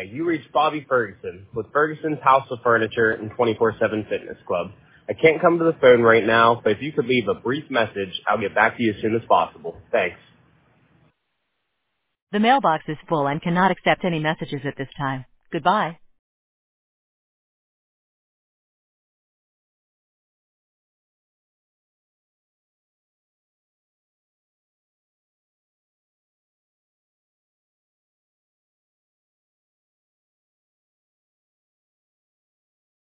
you reached Bobby Ferguson with Ferguson's House of Furniture and 24/7 Fitness Club. I can't come to the phone right now, but if you could leave a brief message, I'll get back to you as soon as possible. Thanks. The mailbox is full and cannot accept any messages at this time. Goodbye.